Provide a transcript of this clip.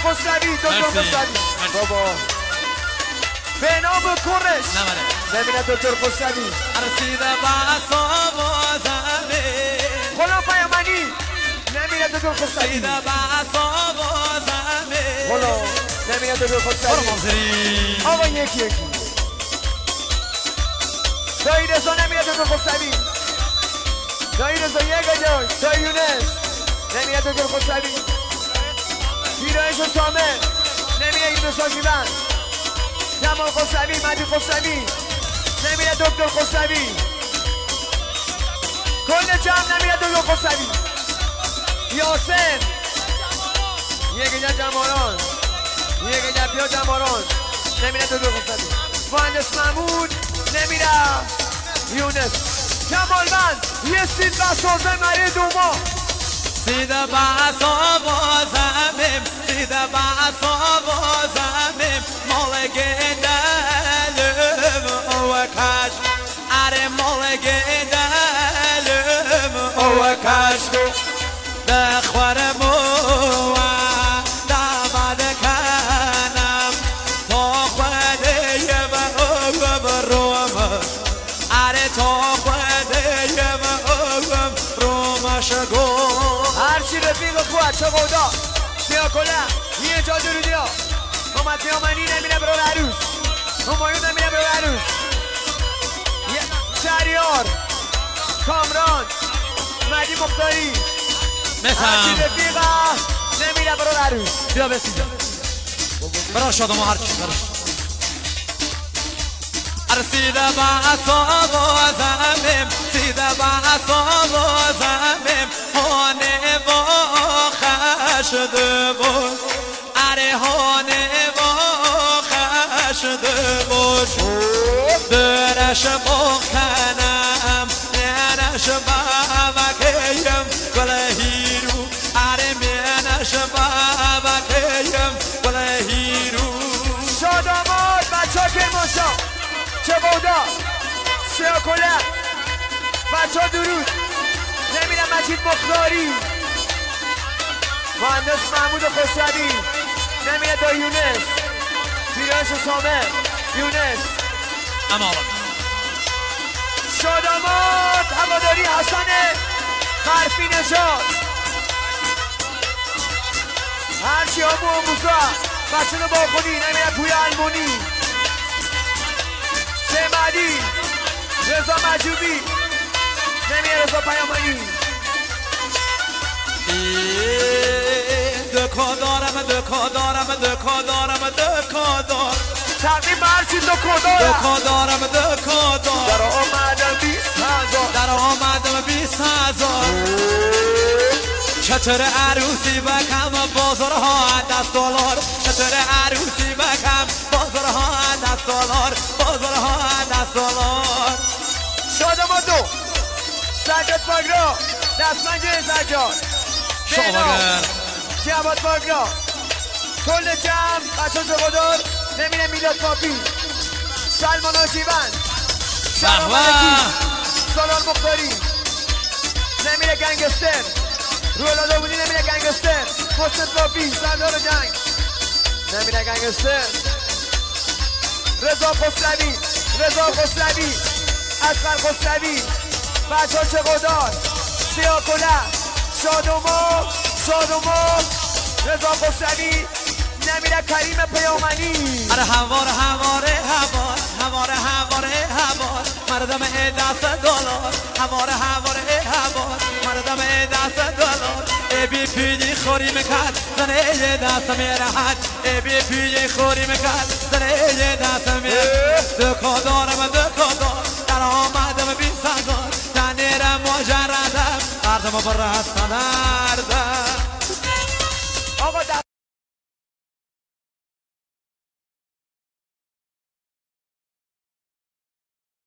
خسروی دکتر خسروی بابا به نام کرش نمیره دکتر خسروی رسیده باسا و زمین غلام پیامانی نمیره دکتر خسروی رسیده باسا و زمین غلام نمیره دکتر خسروی آقا یکی دایی رضا نمیره دکتر خسروی دایی رضا یک جای دایی یونس نمیره دکتر خسروی ویرایش سامر نمیره یونس آجیبن جمال خسروی مجید خسروی نمیره دکتر خسروی کل جمع نمیره دکتر خسروی یاسر یک جا جماران یک جا بیا جماران نمیره دکتر خسروی مهندس محمود نمیره یونس کمالمند یه سید و سازه مری دوما سیده باسا و زمین سیده باسا و زمین مال گدلم و کش اره مال گدلم و کش بخورم و دامد کنم تا خوده و روم اره تا خوده و روم شگو هرچی رفیق خواه چه قودا سیاه کلم یه جا درودی ها محمد پیامنی نمیره برو عروس همایون نمیره برو عروس شهریار کامران مدی مختاری هرچی رفیق نمیره برو عروس بیا بسیده برا شادم هرچی برا رسیده باسا و زمین سیده باسا و زمین هانه و خشده بود اره هانه و خشده بود درش بخنم منش بابکیم گله هیرو اره منش بابکیم گله هیرو شاداماد بچه ها که ماشا چه بودا سیاه کلم بچه ها درود نمیره مجید مختاری مهندس محمود خسروی نمیره دا یونس ویرایش سامر یونس شاداماد هواداری حسن حرفی نژاد هرچی همو موزا بچه رو با خودی نمیره پوی المونی سمدی رضا مجوبی نمیره رضا پیامانی دکا دارم تقریب هرچی دکا دارم در آمدم 20,000 در آمدم 20,000 چطور عروسی بکم بازارها $10 چطور عروسی بکم بازارها $10 شادم دو سجاد فاگرا دستمنج سجاد شاوگر جواد فاگرا کل جمع بچه زبادار نمیره میلاد پاپی سلمان آجیبن شهرام ملکی سالار مختاری نمیره گنگستر رولا داودی نمیره گنگستر حسن پاپی سردار جنگ نمیره گنگستر رضا خسروی اصغر خسروی بچه ها چقدار سیاه کلم شادوما رضا خسروی نمیره کریم پیامنی اره هوار مردم $10 هوار مردم $10 ای بی پیجی خوری میکرد زنه یه دست میرهد ای بی پیجی خوری میکرد زنه یه دست میرهد دکا دارم در آمدم 20,000 تنیرم مجردم مردم برستنم